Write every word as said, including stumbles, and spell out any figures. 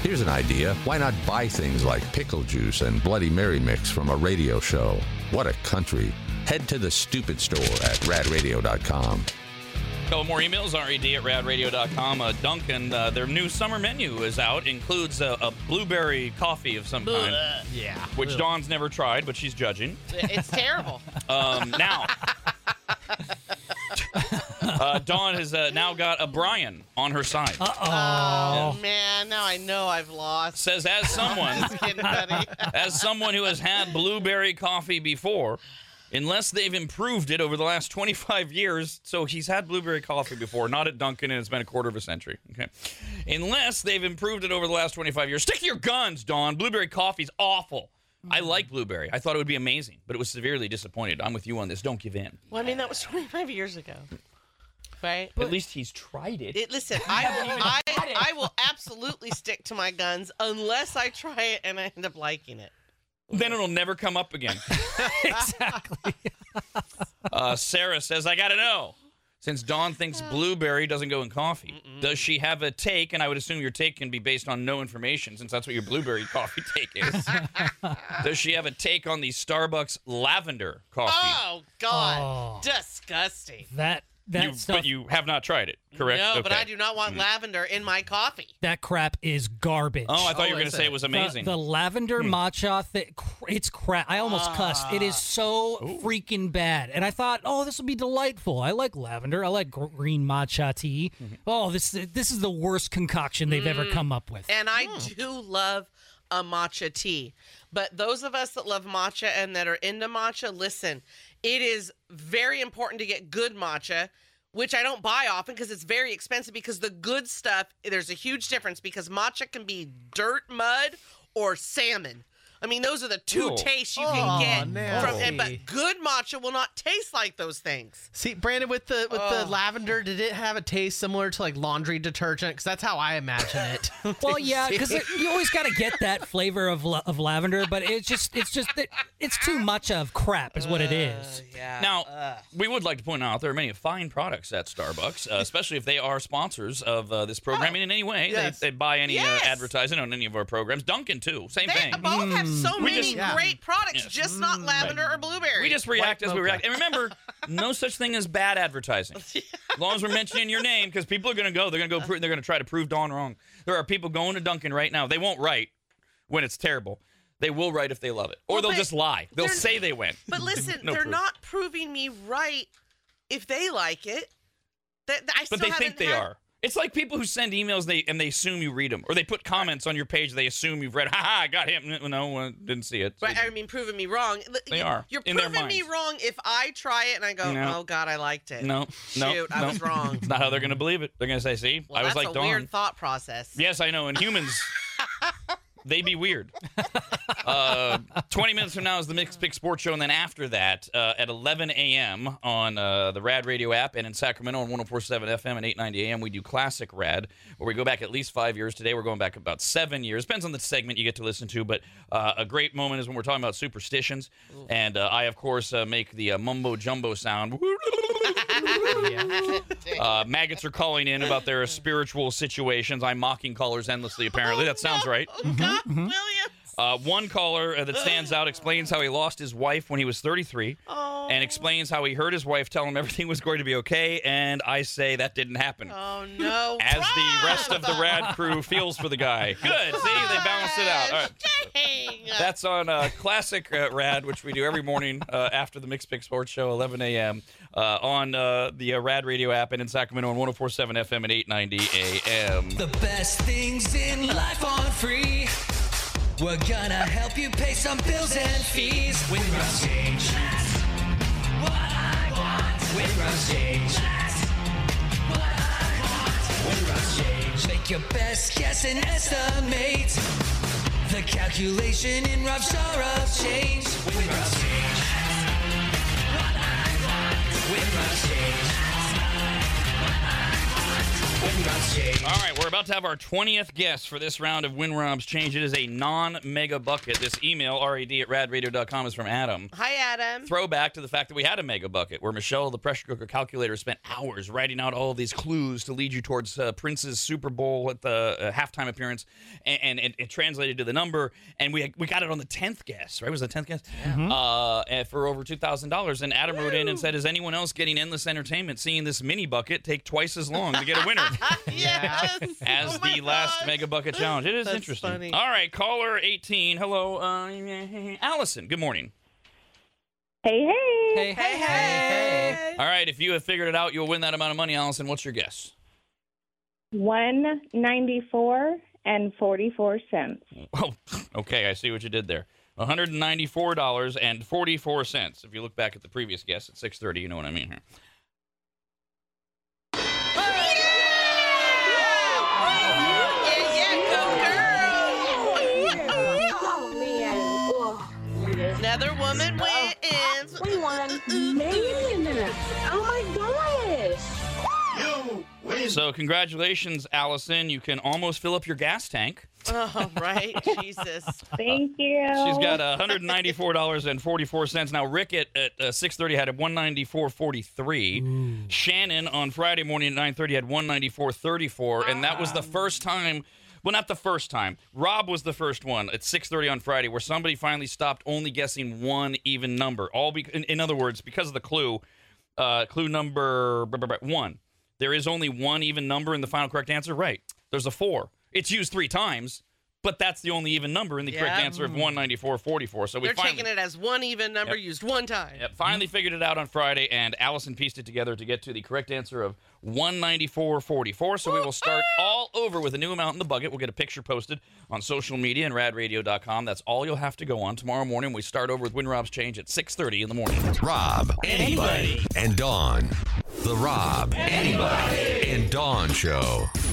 Here's an idea. Why not buy things like pickle juice and Bloody Mary mix from a radio show? What a country. Head to the stupid store at rad radio dot com. A couple more emails, R E D at rad radio dot com. Uh, Dunkin', uh, their new summer menu is out. Includes a, a blueberry coffee of some kind. Yeah. Which Ugh. Dawn's never tried, but she's judging. It's terrible. Um, now, uh, Dawn has uh, now got a Brian on her side. Uh-oh. Oh, man. Now I know I've lost. Says, as someone, Just kidding, buddy. as someone who has had blueberry coffee before, unless they've improved it over the last twenty-five years, so he's had blueberry coffee before, not at Dunkin', and it's been a quarter of a century. Okay, unless they've improved it over the last twenty-five years, stick to your guns, Dawn. Blueberry coffee's awful. I like blueberry. I thought it would be amazing, but it was severely disappointed. I'm with you on this. Don't give in. Well, I mean, that was twenty-five years ago. Right? At least he's tried it. It, listen, I will, I, I will absolutely stick to my guns unless I try it and I end up liking it. Then it'll never come up again. Exactly. uh, Sarah says, I got to know. Since Dawn thinks blueberry doesn't go in coffee, Mm-mm. does she have a take? And I would assume your take can be based on no information, since that's what your blueberry coffee take is. Does she have a take on the Starbucks lavender coffee? Oh, God. Oh. Disgusting. That that You- stuff. but you have not tried it, correct? No, but Okay. I do not want lavender in my coffee. that crap is garbage. Oh, I thought Oh, you were going is to say it? it was The- amazing. The, lavender matcha, th- cr- it's crap. I almost cussed. It is so freaking bad. And I thought, oh, this will be delightful. I like lavender. I like gr- green matcha tea. Oh, this this is the worst concoction they've ever come up with. And I do love a matcha tea. But those of us that love matcha and that are into matcha, listen, it is very important to get good matcha, which I don't buy often because it's very expensive, because the good stuff, there's a huge difference, because matcha can be dirt, mud, or salmon. I mean, those are the two Ooh. tastes you Oh, can get from nasty. it. But good matcha will not taste like those things. See, Brandon, with the with Oh. the lavender, did it have a taste similar to like laundry detergent? Because that's how I imagine it. Well, yeah, because you always got to get that flavor of la- of lavender, but it's just it's just that it's too much of crap, is what it is. Yeah. Now, we would like to point out there are many fine products at Starbucks, uh, especially if they are sponsors of uh, this programming in any way. yes. They, they buy any Yes. uh, advertising on any of our programs. Dunkin', too. Same They thing. both have so We many just- yeah. great products, Yes. just not lavender or blueberry. We just react White as we mocha. react. And remember, no such thing as bad advertising. As long as we're mentioning your name, because people are going to go. They're going to go. Pro- they're going to try to prove Dawn wrong. There are people going to Dunkin' right now. They won't write when it's terrible. They will write if they love it, or Well, they'll but just lie. They'll they're- say they went. But listen, No they're proof. not proving me right if they like it. That, that I But still they think haven't they had- are. It's like people who send emails they and they assume you read them, or they put comments on your page they assume you've read. Ha ha! I got him. No, uh, didn't see it. But I mean, proving me wrong. They You- are, You're in their proving me minds. wrong if I try it and I go, No. "Oh God, I liked it." No, no, Shoot, I no. was wrong. It's not how they're going to believe it. They're going to say, "See, Well, I was that's like a Dawn." weird thought process. Yes, I know. And humans, they be weird. Uh, twenty minutes from now is the Mixed Pick Sports Show, and then after that, uh, at eleven a.m. on uh, the Rad Radio app, and in Sacramento on one oh four point seven F M and eight ninety A M, we do Classic Rad, where we go back at least five years. Today, we're going back about seven years. Depends on the segment you get to listen to, but uh, a great moment is when we're talking about superstitions, and uh, I, of course, uh, make the uh, mumbo jumbo sound. Uh, maggots are calling in about their spiritual situations. I'm mocking callers endlessly, apparently. That sounds right. Oh God, Williams. Uh, one caller uh, that stands out explains how he lost his wife when he was thirty-three, Oh. and explains how he heard his wife tell him everything was going to be okay, and I say that didn't happen. Oh no. As the rest of the Rad crew feels for the guy. Good. See, they balanced it out. All right. Dang. That's on uh, Classic uh, Rad, which we do every morning uh, after the Mixed Pick Sports Show, eleven a.m. Uh, on uh, the uh, Rad Radio app, and in Sacramento on one oh four point seven F M and eight ninety A M. The best things in life are free. We're gonna help you pay some bills and fees with Rush Change. That's what I want. With Rush Change. That's what I want. With Rush Change. Make your best guess and estimate the calculation in rough jar of change. With Rush Change. That's what I want. With Rush Change. That's what I want. Win Rob's Change. All right, we're about to have our twentieth guest for this round of Win Rob's Change. It is a non-mega bucket. This email, rad at rad radio dot com, is from Adam. Hi, Adam. Throwback to the fact that we had a mega bucket where Michelle, the pressure cooker calculator, spent hours writing out all of these clues to lead you towards uh, Prince's Super Bowl at the uh, halftime appearance, and, and it, it translated to the number, and we we got it on the tenth guess, right? Was it the tenth guess? Mm-hmm. Uh, and for over two thousand dollars. And Adam wrote in and said, is anyone else getting endless entertainment seeing this mini bucket take twice as long to get a winner? Yes. As Oh my the last gosh. Mega Bucket Challenge. It is That's interesting. funny. All right, caller eighteen. Hello, uh, Allison. Good morning. Hey, hey. Hey, Hey, hey. All right, if you have figured it out, you'll win that amount of money, Allison. What's your guess? One ninety-four and forty-four cents. Oh, okay, I see what you did there. one hundred ninety-four dollars and forty-four cents. If you look back at the previous guess at six thirty, you know what I mean here. Yeah, yeah, go girl. Another woman wins. We won millions. Oh my gosh. So congratulations, Allison. You can almost fill up your gas tank. Oh, right. Jesus. Thank you. She's got one hundred ninety-four dollars and forty-four cents. Now, Rick at, at uh, six thirty had a one ninety-four and forty-three. Shannon on Friday morning at nine thirty had one ninety-four and thirty-four. And that was the first time, well, not the first time. Rob was the first one at six thirty on Friday where somebody finally stopped only guessing one even number. All be, in, in other words, because of the clue, uh, clue number blah, blah, blah, one. There is only one even number in the final correct answer. Right. There's a four. It's used three times, but that's the only even number in the correct Yeah. answer of one ninety-four and forty-four. So we They're finally, taking it as one even number Yep. used one time. Yep, finally figured it out on Friday, and Allison pieced it together to get to the correct answer of one ninety-four and forty-four. So we will start all over with a new amount in the bucket. We'll get a picture posted on social media and rad radio dot com. That's all you'll have to go on. Tomorrow morning, we start over with Win Rob's Change at six thirty in the morning. Rob, anybody, and Dawn. The Rob, anybody, and Dawn Show.